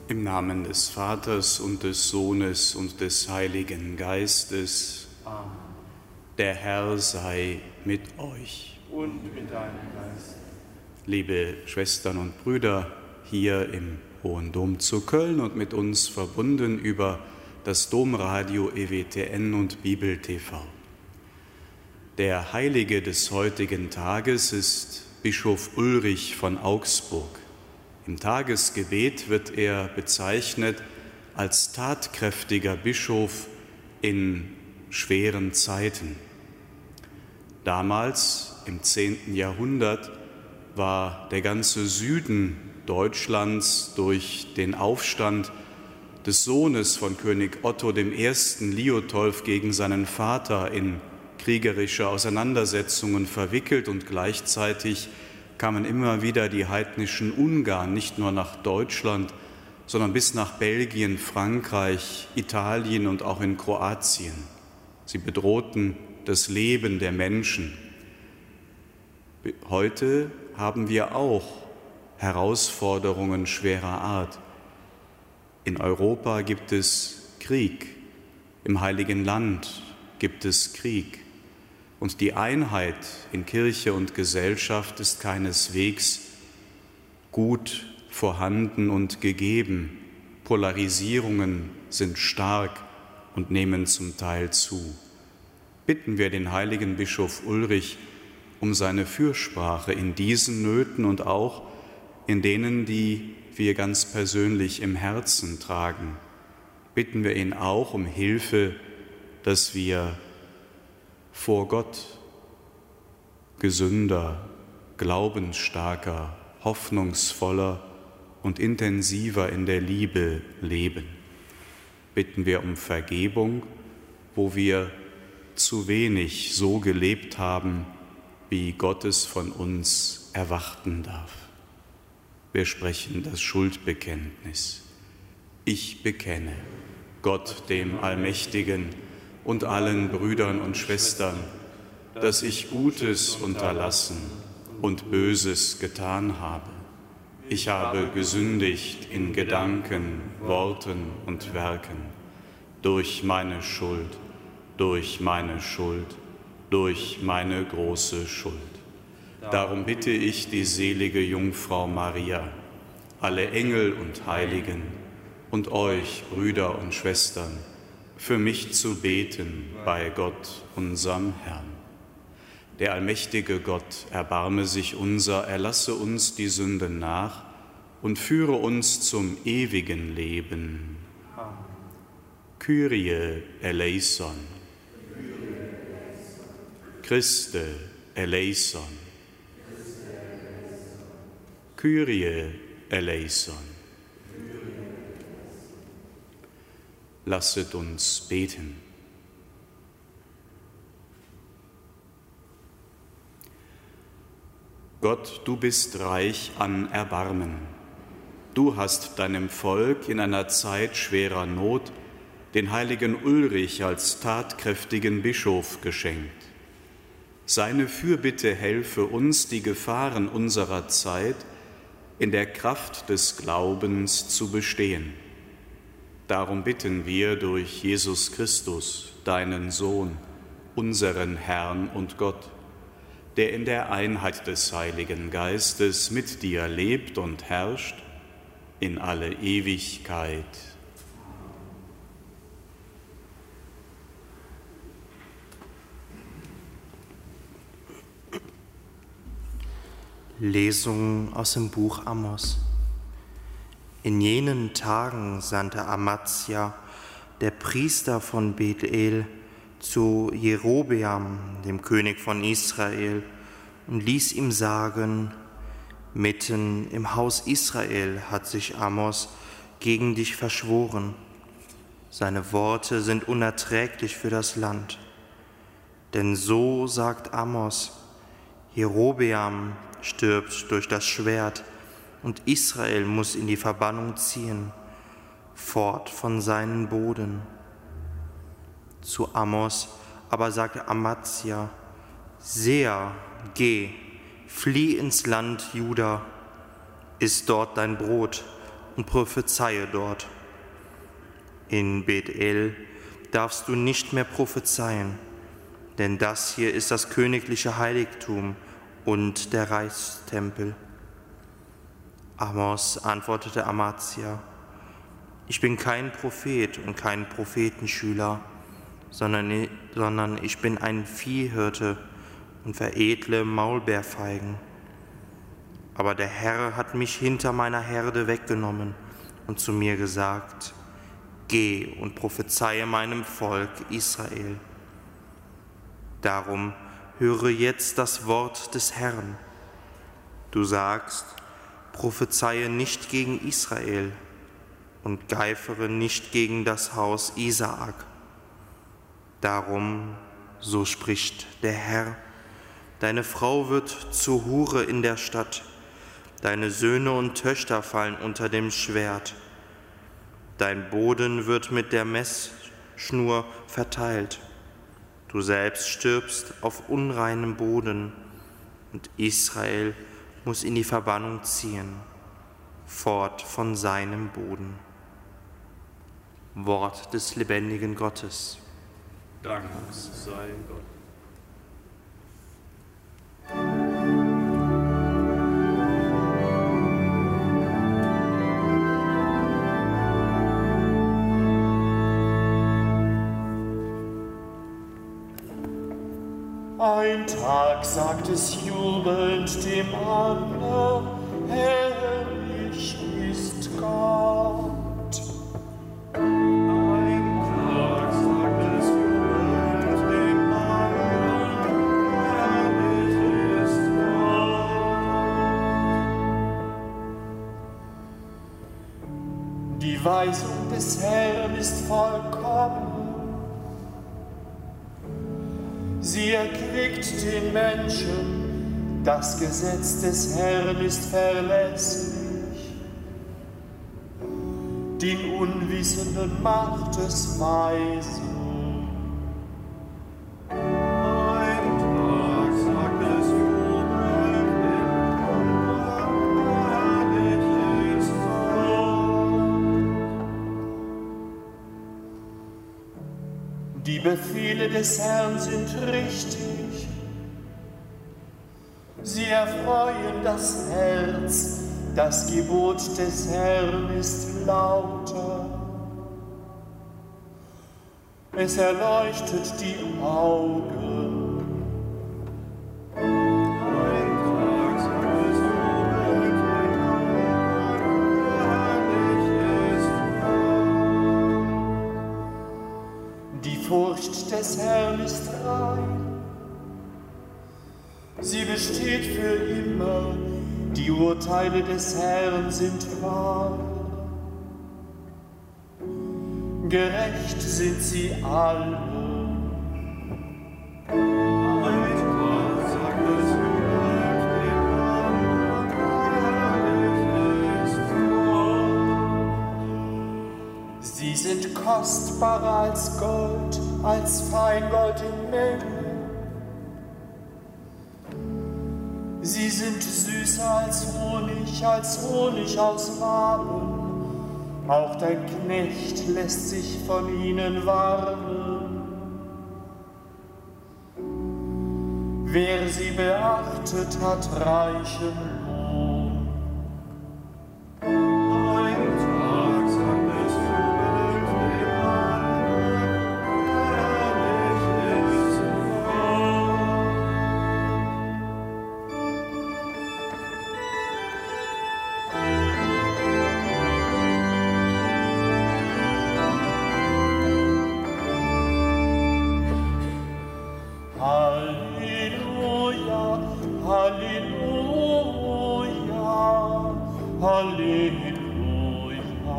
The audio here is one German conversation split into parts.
Im Namen des Vaters und des Sohnes und des Heiligen Geistes. Amen. Der Herr sei mit euch. Und mit deinem Geist. Liebe Schwestern und Brüder, hier im Hohen Dom zu Köln und mit uns verbunden über das Domradio EWTN und Bibel TV. Der Heilige des heutigen Tages ist Bischof Ulrich von Augsburg. Im Tagesgebet wird er bezeichnet als tatkräftiger Bischof in schweren Zeiten. Damals, im 10. Jahrhundert, war der ganze Süden Deutschlands durch den Aufstand des Sohnes von König Otto I. Liudolf gegen seinen Vater in kriegerische Auseinandersetzungen verwickelt und gleichzeitig kamen immer wieder die heidnischen Ungarn nicht nur nach Deutschland, sondern bis nach Belgien, Frankreich, Italien und auch in Kroatien. Sie bedrohten das Leben der Menschen. Heute haben wir auch Herausforderungen schwerer Art. In Europa gibt es Krieg, im Heiligen Land gibt es Krieg. Und die Einheit in Kirche und Gesellschaft ist keineswegs gut vorhanden und gegeben. Polarisierungen sind stark und nehmen zum Teil zu. Bitten wir den heiligen Bischof Ulrich um seine Fürsprache in diesen Nöten und auch in denen, die wir ganz persönlich im Herzen tragen. Bitten wir ihn auch um Hilfe, dass wir vor Gott gesünder, glaubensstarker, hoffnungsvoller und intensiver in der Liebe leben. Bitten wir um Vergebung, wo wir zu wenig so gelebt haben, wie Gott es von uns erwarten darf. Wir sprechen das Schuldbekenntnis. Ich bekenne Gott, dem Allmächtigen, und allen Brüdern und Schwestern, dass ich Gutes unterlassen und Böses getan habe. Ich habe gesündigt in Gedanken, Worten und Werken, durch meine Schuld, durch meine große Schuld. Darum bitte ich die selige Jungfrau Maria, alle Engel und Heiligen und euch, Brüder und Schwestern, für mich zu beten bei Gott, unserem Herrn. Der allmächtige Gott erbarme sich unser, erlasse uns die Sünden nach und führe uns zum ewigen Leben. Amen. Kyrie eleison. Christe eleison. Kyrie eleison. Lasset uns beten. Gott, du bist reich an Erbarmen. Du hast deinem Volk in einer Zeit schwerer Not den heiligen Ulrich als tatkräftigen Bischof geschenkt. Seine Fürbitte helfe uns, die Gefahren unserer Zeit in der Kraft des Glaubens zu bestehen. Darum bitten wir durch Jesus Christus, deinen Sohn, unseren Herrn und Gott, der in der Einheit des Heiligen Geistes mit dir lebt und herrscht in alle Ewigkeit. Lesung aus dem Buch Amos. In jenen Tagen sandte Amazia, der Priester von Bethel, zu Jerobeam, dem König von Israel, und ließ ihm sagen: Mitten im Haus Israel hat sich Amos gegen dich verschworen. Seine Worte sind unerträglich für das Land. Denn so sagt Amos: Jerobeam stirbt durch das Schwert, und Israel muss in die Verbannung ziehen, fort von seinen Boden. Zu Amos aber sagte Amazia: Seher, geh, flieh ins Land Juda, iss dort dein Brot und prophezeie dort. In Bethel darfst du nicht mehr prophezeien, denn das hier ist das königliche Heiligtum und der Reichstempel. Amos antwortete Amazia: Ich bin kein Prophet und kein Prophetenschüler, sondern ich bin ein Viehhirte und veredle Maulbeerfeigen. Aber der Herr hat mich hinter meiner Herde weggenommen und zu mir gesagt: Geh und prophezeie meinem Volk Israel. Darum höre jetzt das Wort des Herrn. Du sagst: Prophezeie nicht gegen Israel und geifere nicht gegen das Haus Isaak. Darum, so spricht der Herr, deine Frau wird zur Hure in der Stadt, deine Söhne und Töchter fallen unter dem Schwert. Dein Boden wird mit der Messschnur verteilt. Du selbst stirbst auf unreinem Boden, und Israel muss in die Verbannung ziehen, fort von seinem Boden. Wort des lebendigen Gottes. Dank sei Gott. Ein Tag sagt es jubelnd dem anderen: Herrlich ist Gott. Ein Tag sagt es jubelnd dem anderen: Herrlich ist Gott. Die Weisung des Herrn ist vollkommen. Sie erquickt den Menschen, das Gesetz des Herrn ist verlässlich. Den Unwissenden macht es weise. Ein Tag sagt es jubelnd dem anderen: Herrlich ist Gott. Die Befehle des Herrn sind richtig. Sie erfreuen das Herz. Das Gebot des Herrn ist lauter. Es erleuchtet die Augen. Ein Tag sagt es jubelnd dem anderen: Herrlich ist Gott. Die Furcht des Herrn ist rein. Sie besteht für immer. Die Urteile des Herrn sind wahr. Gerecht sind sie alle. Ein Tag sagt es jubelnd dem anderen: Herrlich ist Gott. Sie sind kostbarer als Gold, als Feingold in Mengen. Sie sind süßer als Honig aus Waben. Auch dein Knecht lässt sich von ihnen warnen. Wer sie beachtet, hat reichen Lohn. Ein Tag sagt es jubelnd dem anderen: Herrlich ist Halleluja, Halleluja, Halleluja.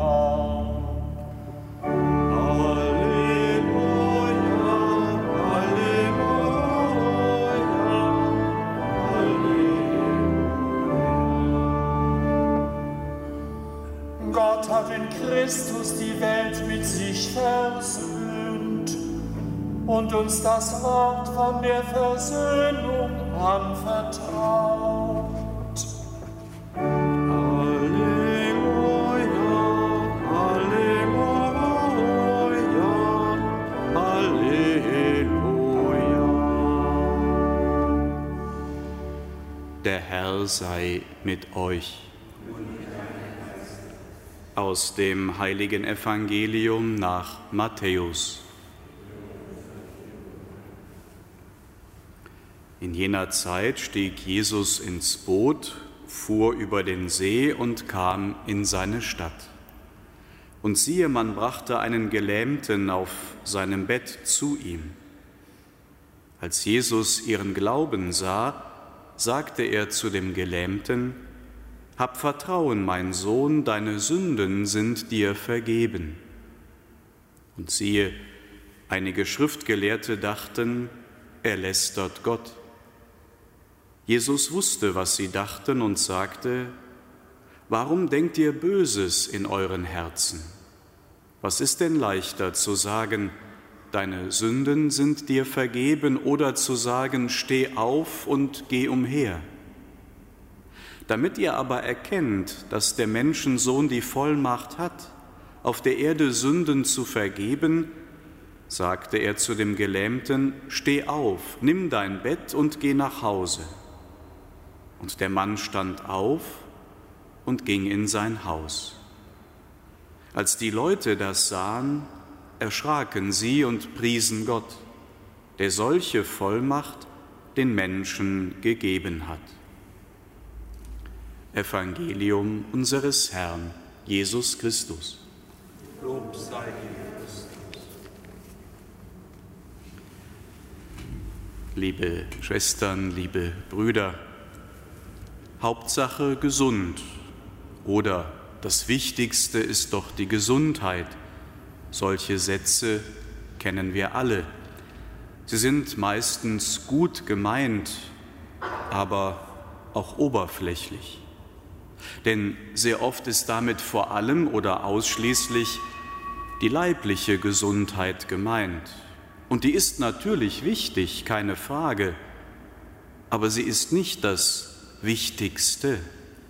Gott hat in Christus die Welt mit sich versöhnt und uns das Wort von der Versöhnung anvertraut. Halleluja, Der Herr sei mit euch. Aus dem heiligen Evangelium nach Matthäus. In jener Zeit stieg Jesus ins Boot, fuhr über den See und kam in seine Stadt. Und siehe, man brachte einen Gelähmten auf seinem Bett zu ihm. Als Jesus ihren Glauben sah, sagte er zu dem Gelähmten: Hab Vertrauen, mein Sohn, deine Sünden sind dir vergeben. Und siehe, einige Schriftgelehrte dachten, er lästert Gott. Jesus wusste, was sie dachten, und sagte: Warum denkt ihr Böses in euren Herzen? Was ist denn leichter, zu sagen, deine Sünden sind dir vergeben, oder zu sagen, steh auf und geh umher? Damit ihr aber erkennt, dass der Menschensohn die Vollmacht hat, auf der Erde Sünden zu vergeben, sagte er zu dem Gelähmten: Steh auf, nimm dein Bett und geh nach Hause. Und der Mann stand auf und ging in sein Haus. Als die Leute das sahen, erschraken sie und priesen Gott, der solche Vollmacht den Menschen gegeben hat. Evangelium unseres Herrn Jesus Christus. Lob sei dir, Christus. Liebe Schwestern, liebe Brüder, Hauptsache gesund oder das Wichtigste ist doch die Gesundheit. Solche Sätze kennen wir alle. Sie sind meistens gut gemeint, aber auch oberflächlich. Denn sehr oft ist damit vor allem oder ausschließlich die leibliche Gesundheit gemeint. Und die ist natürlich wichtig, keine Frage, aber sie ist nicht das Wichtigste.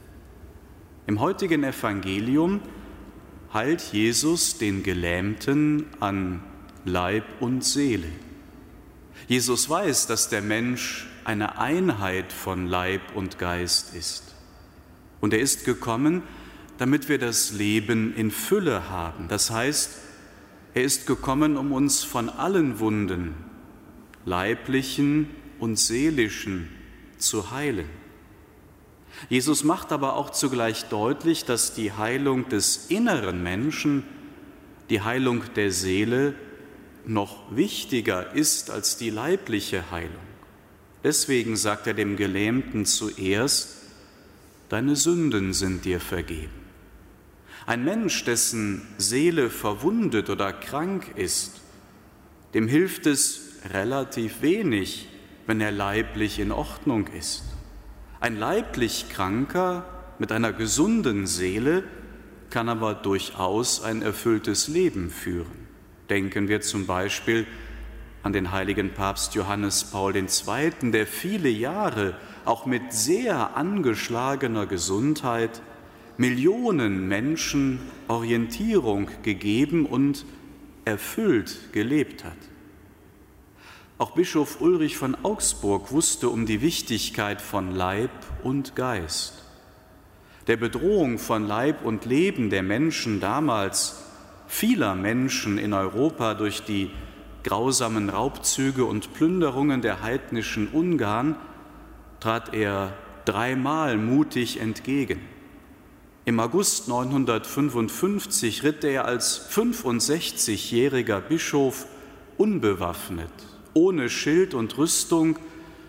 Im heutigen Evangelium heilt Jesus den Gelähmten an Leib und Seele. Jesus weiß, dass der Mensch eine Einheit von Leib und Geist ist. Und er ist gekommen, damit wir das Leben in Fülle haben. Das heißt, er ist gekommen, um uns von allen Wunden, leiblichen und seelischen, zu heilen. Jesus macht aber auch zugleich deutlich, dass die Heilung des inneren Menschen, die Heilung der Seele, noch wichtiger ist als die leibliche Heilung. Deswegen sagt er dem Gelähmten zuerst: Deine Sünden sind dir vergeben. Ein Mensch, dessen Seele verwundet oder krank ist, dem hilft es relativ wenig, wenn er leiblich in Ordnung ist. Ein leiblich Kranker mit einer gesunden Seele kann aber durchaus ein erfülltes Leben führen. Denken wir zum Beispiel an den heiligen Papst Johannes Paul II., der viele Jahre auch mit sehr angeschlagener Gesundheit Millionen Menschen Orientierung gegeben und erfüllt gelebt hat. Auch Bischof Ulrich von Augsburg wusste um die Wichtigkeit von Leib und Geist. Der Bedrohung von Leib und Leben der Menschen damals, vieler Menschen in Europa durch die grausamen Raubzüge und Plünderungen der heidnischen Ungarn, trat er dreimal mutig entgegen. Im August 955 ritt er als 65-jähriger Bischof unbewaffnet, ohne Schild und Rüstung,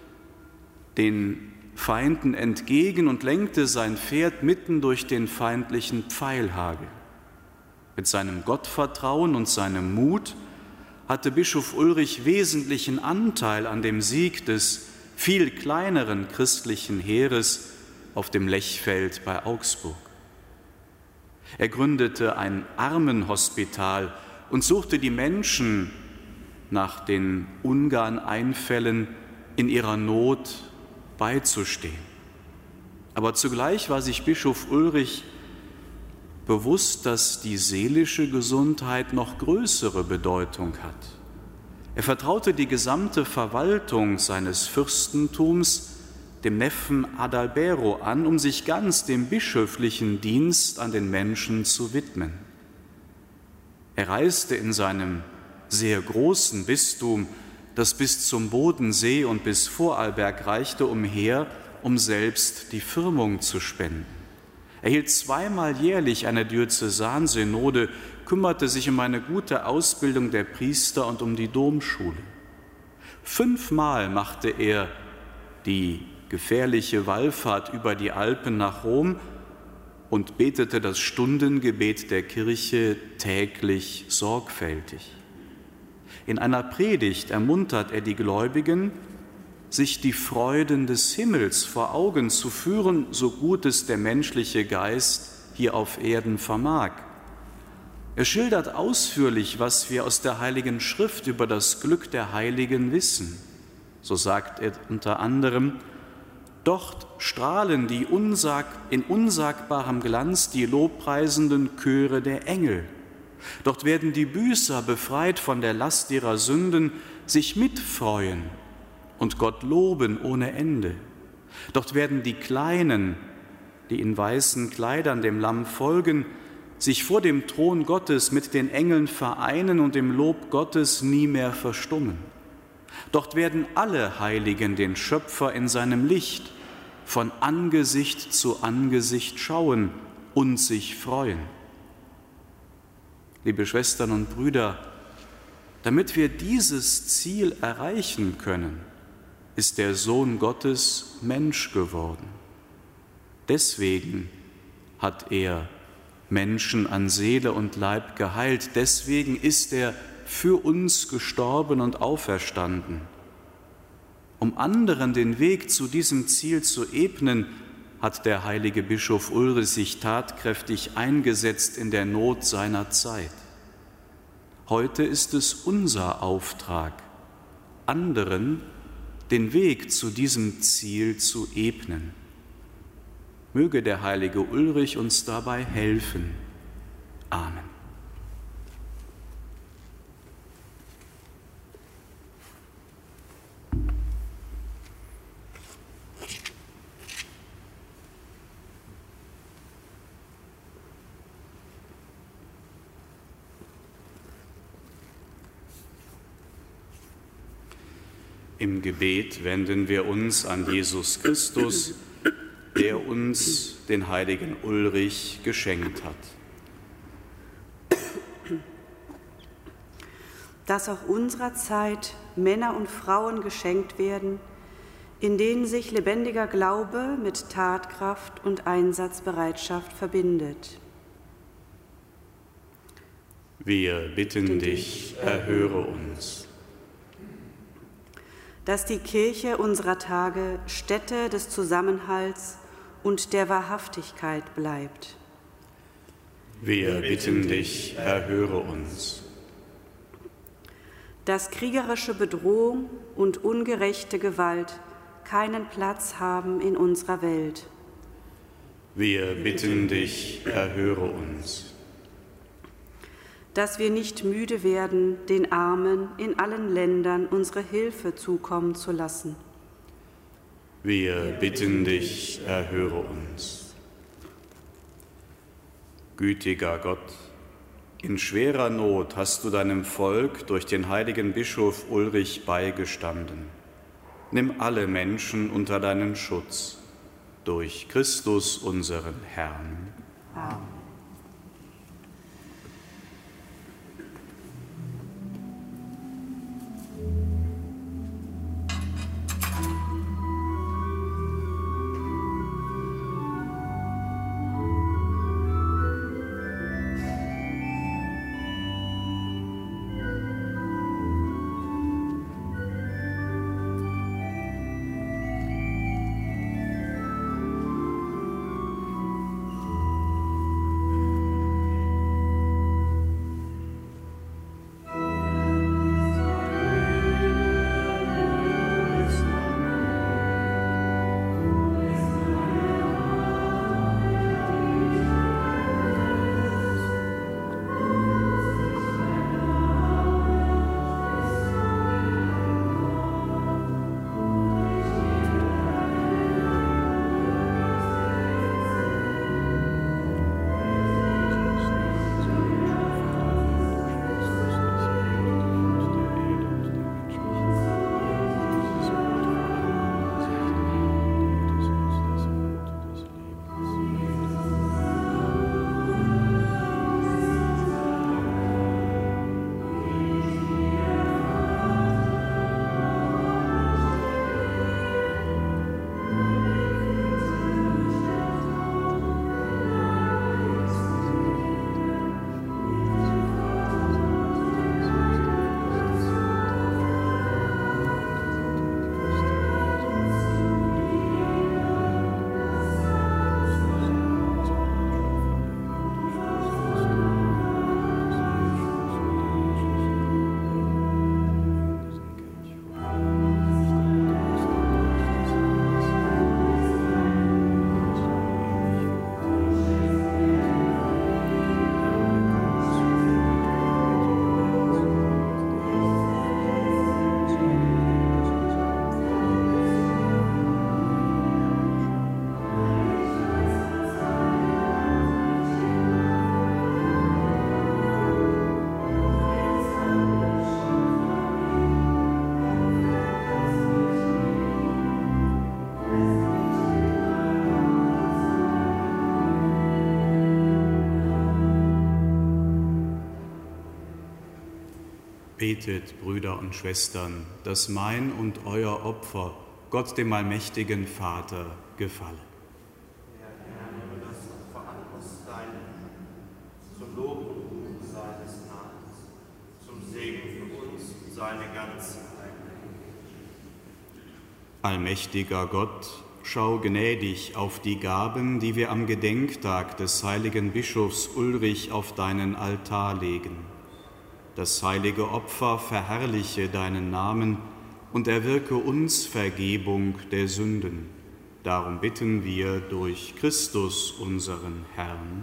den Feinden entgegen und lenkte sein Pferd mitten durch den feindlichen Pfeilhagel. Mit seinem Gottvertrauen und seinem Mut hatte Bischof Ulrich wesentlichen Anteil an dem Sieg des viel kleineren christlichen Heeres auf dem Lechfeld bei Augsburg. Er gründete ein Armenhospital und suchte die Menschen nach den Ungarn-Einfällen in ihrer Not beizustehen. Aber zugleich war sich Bischof Ulrich bewusst, dass die seelische Gesundheit noch größere Bedeutung hat. Er vertraute die gesamte Verwaltung seines Fürstentums dem Neffen Adalbero, an, um sich ganz dem bischöflichen Dienst an den Menschen zu widmen. Er reiste in seinem sehr großen Bistum, das bis zum Bodensee und bis Vorarlberg reichte, umher, um selbst die Firmung zu spenden. Er hielt zweimal jährlich eine Diözesansynode, kümmerte sich um eine gute Ausbildung der Priester und um die Domschule. 5-mal machte er die gefährliche Wallfahrt über die Alpen nach Rom und betete das Stundengebet der Kirche täglich sorgfältig. In einer Predigt ermuntert er die Gläubigen, sich die Freuden des Himmels vor Augen zu führen, so gut es der menschliche Geist hier auf Erden vermag. Er schildert ausführlich, was wir aus der Heiligen Schrift über das Glück der Heiligen wissen. So sagt er unter anderem: Dort strahlen in unsagbarem Glanz die lobpreisenden Chöre der Engel. Dort werden die Büßer, befreit von der Last ihrer Sünden, sich mitfreuen und Gott loben ohne Ende. Dort werden die Kleinen, die in weißen Kleidern dem Lamm folgen, sich vor dem Thron Gottes mit den Engeln vereinen und im Lob Gottes nie mehr verstummen. Dort werden alle Heiligen den Schöpfer in seinem Licht von Angesicht zu Angesicht schauen und sich freuen. Liebe Schwestern und Brüder, damit wir dieses Ziel erreichen können, ist der Sohn Gottes Mensch geworden. Deswegen hat er Menschen an Seele und Leib geheilt. Deswegen ist er für uns gestorben und auferstanden. Um anderen den Weg zu diesem Ziel zu ebnen, hat der heilige Bischof Ulrich sich tatkräftig eingesetzt in der Not seiner Zeit. Heute ist es unser Auftrag, anderen den Weg zu diesem Ziel zu ebnen. Möge der heilige Ulrich uns dabei helfen. Amen. Im Gebet wenden wir uns an Jesus Christus, der uns den heiligen Ulrich geschenkt hat. Dass auch unserer Zeit Männer und Frauen geschenkt werden, in denen sich lebendiger Glaube mit Tatkraft und Einsatzbereitschaft verbindet. Wir bitten dich, erhöre uns. Dass die Kirche unserer Tage Stätte des Zusammenhalts und der Wahrhaftigkeit bleibt. Wir bitten dich, erhöre uns. Dass kriegerische Bedrohung und ungerechte Gewalt keinen Platz haben in unserer Welt. Wir bitten dich, erhöre uns. Dass wir nicht müde werden, den Armen in allen Ländern unsere Hilfe zukommen zu lassen. Wir bitten dich, erhöre uns. Gütiger Gott, in schwerer Not hast du deinem Volk durch den heiligen Bischof Ulrich beigestanden. Nimm alle Menschen unter deinen Schutz, durch Christus unseren Herrn. Amen. Betet, Brüder und Schwestern, dass mein und euer Opfer Gott, dem allmächtigen Vater, gefalle. Der Herr nehme das Opfer an uns sein, zum Lob und Ruhm seines Namens, zum Segen für uns und seine ganze Einheit. Allmächtiger Gott, schau gnädig auf die Gaben, die wir am Gedenktag des heiligen Bischofs Ulrich auf deinen Altar legen. Das heilige Opfer verherrliche deinen Namen und erwirke uns Vergebung der Sünden. Darum bitten wir durch Christus, unseren Herrn.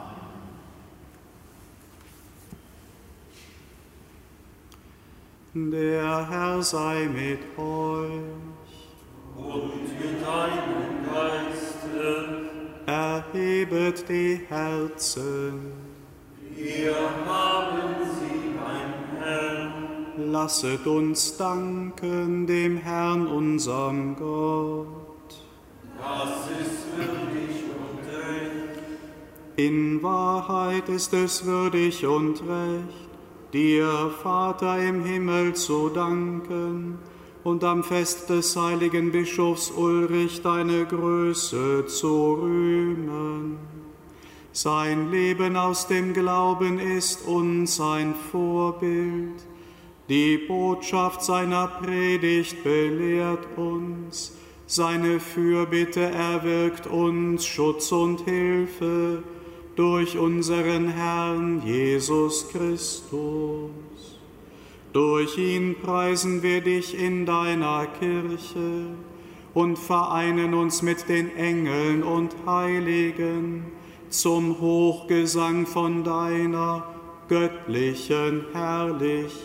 Amen. Der Herr sei mit euch. Und mit deinem Geiste. Erhebet die Herzen. Wir haben sie beim Herrn. Lasset uns danken dem Herrn, unserem Gott. Das ist würdig und recht. In Wahrheit ist es würdig und recht, dir, Vater im Himmel, zu danken und am Fest des heiligen Bischofs Ulrich deine Größe zu rühmen. Sein Leben aus dem Glauben ist uns ein Vorbild. Die Botschaft seiner Predigt belehrt uns. Seine Fürbitte erwirkt uns Schutz und Hilfe durch unseren Herrn Jesus Christus. Durch ihn preisen wir dich in deiner Kirche und vereinen uns mit den Engeln und Heiligen zum Hochgesang von deiner göttlichen Herrlichkeit.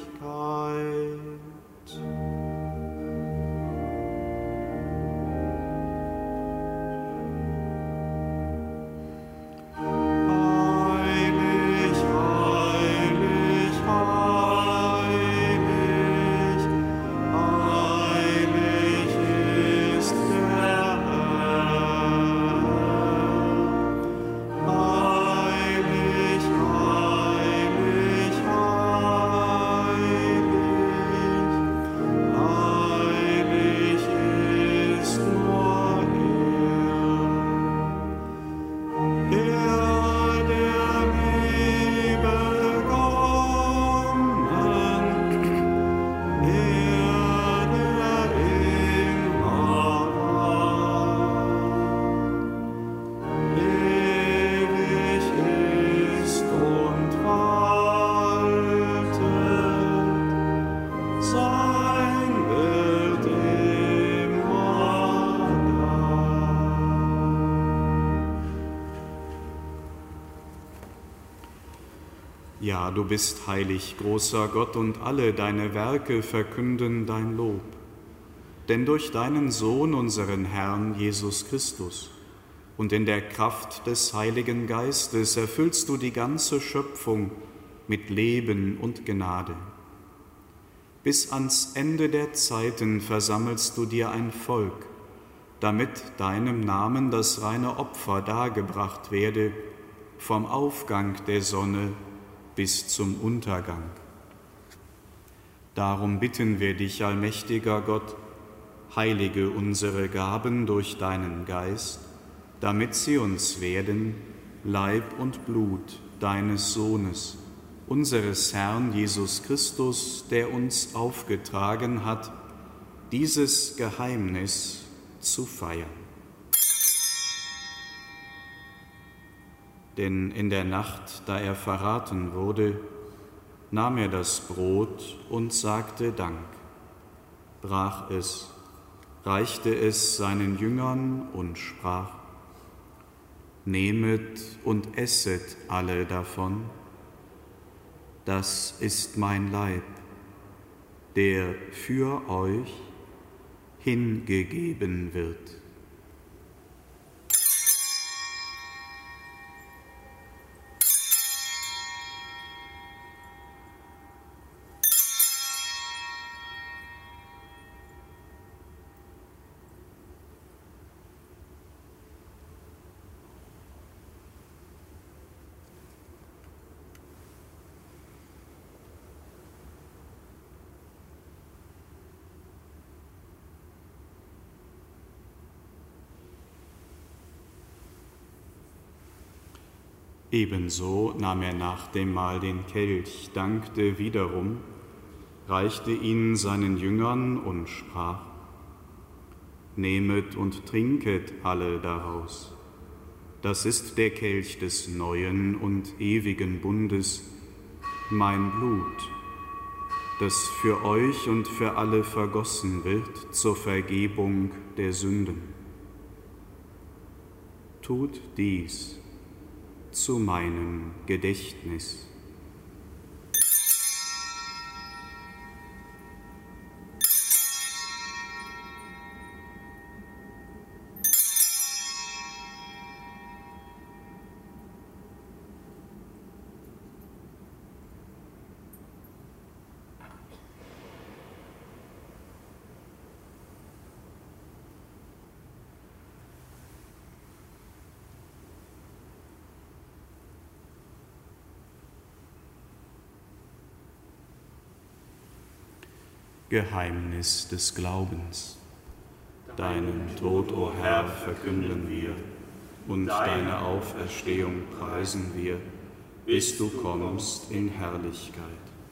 Ja, du bist heilig, großer Gott, und alle deine Werke verkünden dein Lob. Denn durch deinen Sohn, unseren Herrn Jesus Christus, und in der Kraft des Heiligen Geistes erfüllst du die ganze Schöpfung mit Leben und Gnade. Bis ans Ende der Zeiten versammelst du dir ein Volk, damit deinem Namen das reine Opfer dargebracht werde, vom Aufgang der Sonne bis zum Untergang. Darum bitten wir dich, allmächtiger Gott, heilige unsere Gaben durch deinen Geist, damit sie uns werden, Leib und Blut deines Sohnes, unseres Herrn Jesus Christus, der uns aufgetragen hat, dieses Geheimnis zu feiern. Denn in der Nacht, da er verraten wurde, nahm er das Brot und sagte Dank, brach es, reichte es seinen Jüngern und sprach: Nehmet und esset alle davon, das ist mein Leib, der für euch hingegeben wird. Ebenso nahm er nach dem Mahl den Kelch, dankte wiederum, reichte ihn seinen Jüngern und sprach: Nehmet und trinket alle daraus. Das ist der Kelch des neuen und ewigen Bundes, mein Blut, das für euch und für alle vergossen wird zur Vergebung der Sünden. Tut dies zu meinem Gedächtnis. Geheimnis des Glaubens. Deinen Tod, o Herr, verkünden wir, und deine Auferstehung preisen wir, bis du kommst in Herrlichkeit.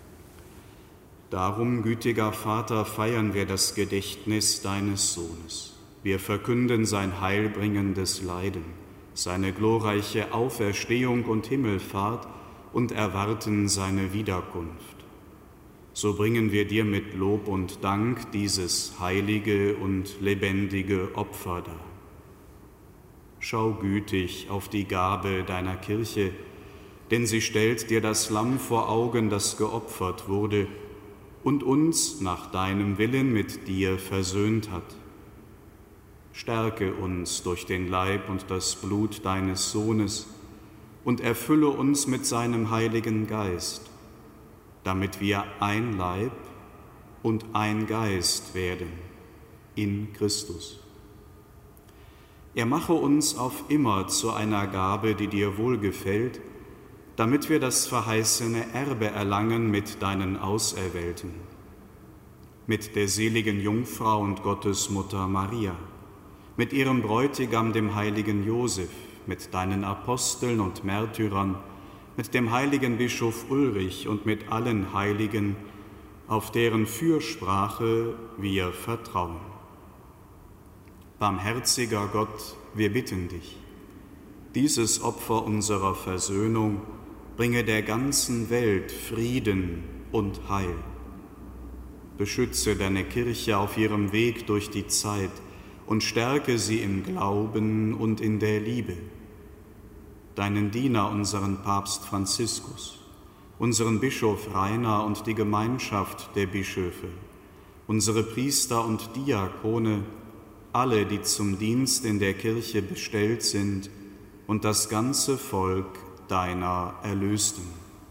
Darum, gütiger Vater, feiern wir das Gedächtnis deines Sohnes. Wir verkünden sein heilbringendes Leiden, seine glorreiche Auferstehung und Himmelfahrt und erwarten seine Wiederkunft. So bringen wir dir mit Lob und Dank dieses heilige und lebendige Opfer dar. Schau gütig auf die Gabe deiner Kirche, denn sie stellt dir das Lamm vor Augen, das geopfert wurde und uns nach deinem Willen mit dir versöhnt hat. Stärke uns durch den Leib und das Blut deines Sohnes und erfülle uns mit seinem Heiligen Geist, damit wir ein Leib und ein Geist werden in Christus. Er mache uns auf immer zu einer Gabe, die dir wohlgefällt, damit wir das verheißene Erbe erlangen mit deinen Auserwählten, mit der seligen Jungfrau und Gottesmutter Maria, mit ihrem Bräutigam, dem heiligen Josef, mit deinen Aposteln und Märtyrern, mit dem heiligen Bischof Ulrich und mit allen Heiligen, auf deren Fürsprache wir vertrauen. Barmherziger Gott, wir bitten dich, dieses Opfer unserer Versöhnung bringe der ganzen Welt Frieden und Heil. Beschütze deine Kirche auf ihrem Weg durch die Zeit und stärke sie im Glauben und in der Liebe. Deinen Diener, unseren Papst Franziskus, unseren Bischof Rainer und die Gemeinschaft der Bischöfe, unsere Priester und Diakone, alle, die zum Dienst in der Kirche bestellt sind, und das ganze Volk deiner Erlösten.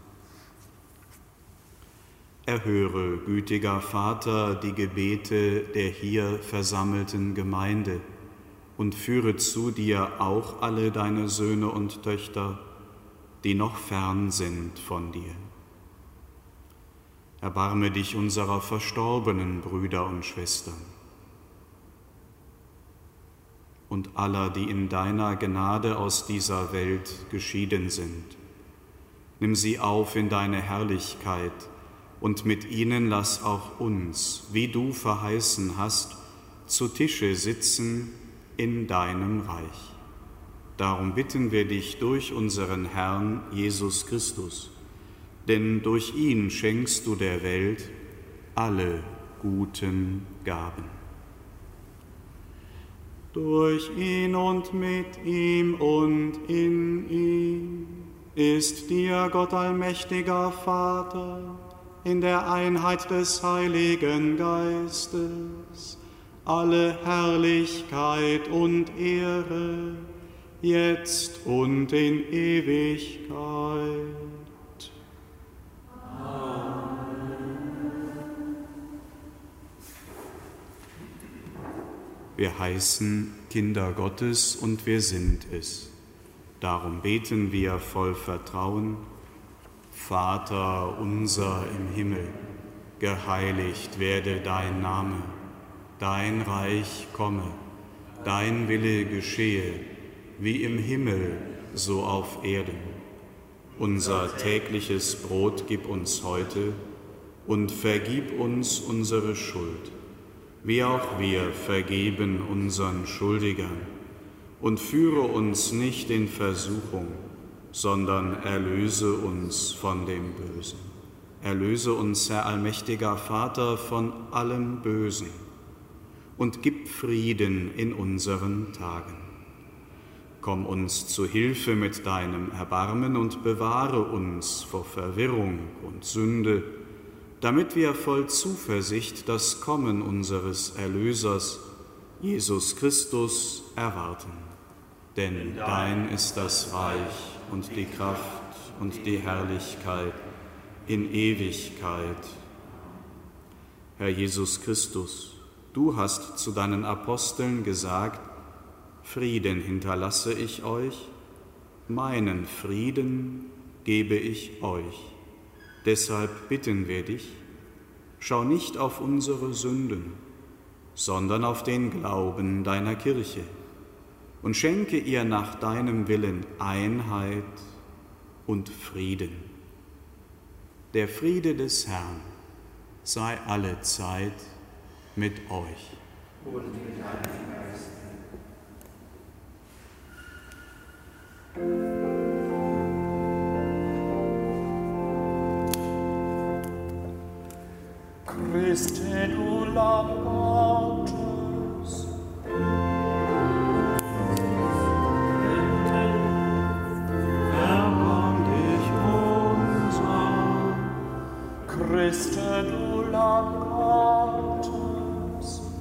Erhöre, gütiger Vater, die Gebete der hier versammelten Gemeinde und führe zu dir auch alle deine Söhne und Töchter, die noch fern sind von dir. Erbarme dich unserer verstorbenen Brüder und Schwestern und aller, die in deiner Gnade aus dieser Welt geschieden sind. Nimm sie auf in deine Herrlichkeit und mit ihnen lass auch uns, wie du verheißen hast, zu Tische sitzen in deinem Reich. Darum bitten wir dich durch unseren Herrn Jesus Christus, denn durch ihn schenkst du der Welt alle guten Gaben. Durch ihn und mit ihm und in ihm ist dir, Gott allmächtiger Vater, in der Einheit des Heiligen Geistes, alle Herrlichkeit und Ehre, jetzt und in Ewigkeit. Wir heißen Kinder Gottes und wir sind es. Darum beten wir voll Vertrauen: Vater unser im Himmel, geheiligt werde dein Name, dein Reich komme, dein Wille geschehe, wie im Himmel, so auf Erden. Unser tägliches Brot gib uns heute und vergib uns unsere Schuld, wie auch wir vergeben unseren Schuldigern. Und führe uns nicht in Versuchung, sondern erlöse uns von dem Bösen. Erlöse uns, Herr allmächtiger Vater, von allem Bösen und gib Frieden in unseren Tagen. Komm uns zu Hilfe mit deinem Erbarmen und bewahre uns vor Verwirrung und Sünde, damit wir voll Zuversicht das Kommen unseres Erlösers, Jesus Christus, erwarten. Denn dein ist das Reich und die Kraft und die Herrlichkeit in Ewigkeit. Herr Jesus Christus, du hast zu deinen Aposteln gesagt: Frieden hinterlasse ich euch, meinen Frieden gebe ich euch. Deshalb bitten wir dich, schau nicht auf unsere Sünden, sondern auf den Glauben deiner Kirche und schenke ihr nach deinem Willen Einheit und Frieden. Der Friede des Herrn sei alle Zeit mit euch. Und mit deinem Geist. Christe, du Lamm Gottes, Erbarm dich unser. Christe, du Lamm Gottes,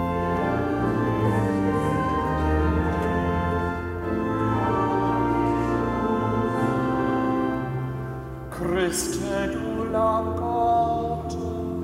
Christe, du Lamm Gottes.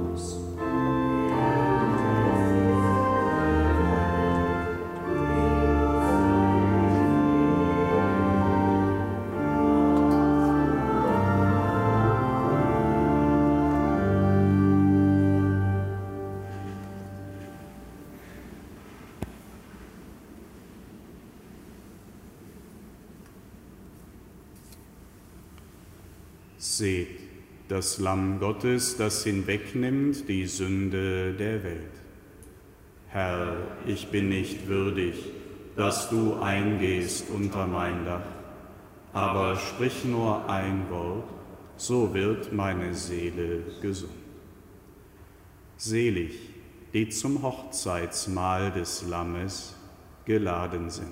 Seht, das Lamm Gottes, das hinwegnimmt die Sünde der Welt. Herr, ich bin nicht würdig, dass du eingehst unter mein Dach, aber sprich nur ein Wort, so wird meine Seele gesund. Selig, die zum Hochzeitsmahl des Lammes geladen sind.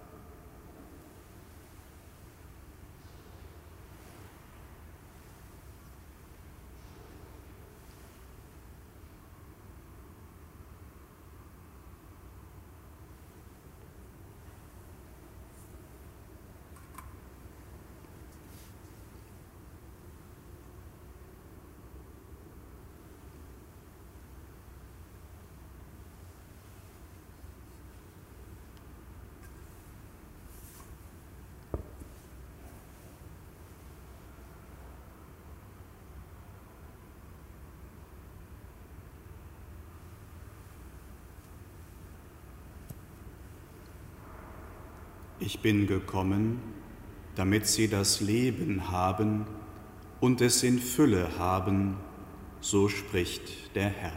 Ich bin gekommen, damit sie das Leben haben und es in Fülle haben, so spricht der Herr.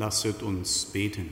Lasset uns beten.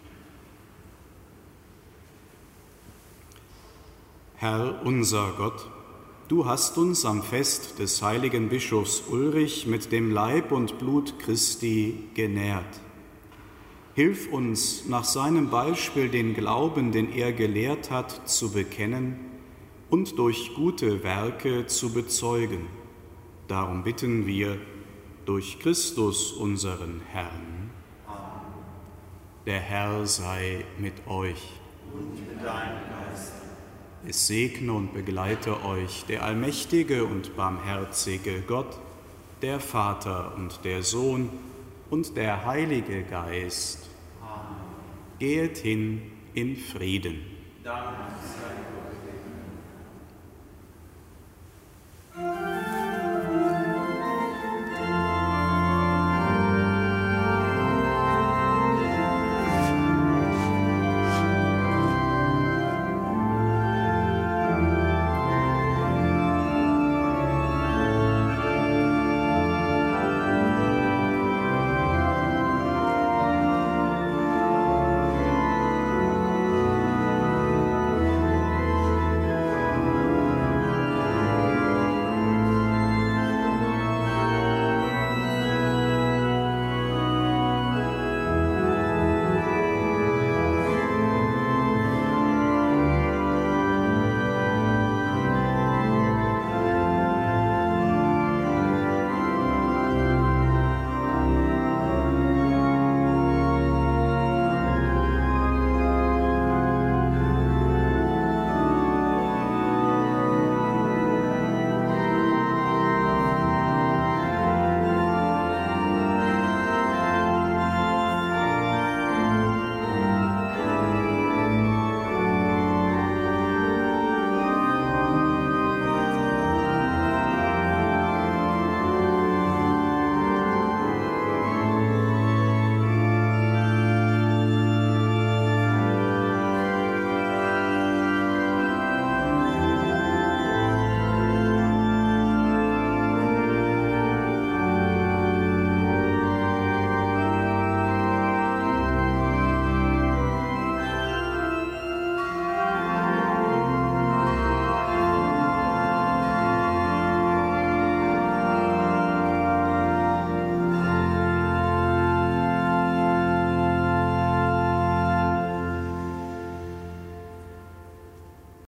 Herr unser Gott, du hast uns am Fest des heiligen Bischofs Ulrich mit dem Leib und Blut Christi genährt. Hilf uns, nach seinem Beispiel den Glauben, den er gelehrt hat, zu bekennen und durch gute Werke zu bezeugen. Darum bitten wir durch Christus, unseren Herrn. Amen. Der Herr sei mit euch. Und mit deinem Geist. Es segne und begleite euch der allmächtige und barmherzige Gott, der Vater und der Sohn und der Heilige Geist. Amen. Gehet hin in Frieden. Dank sei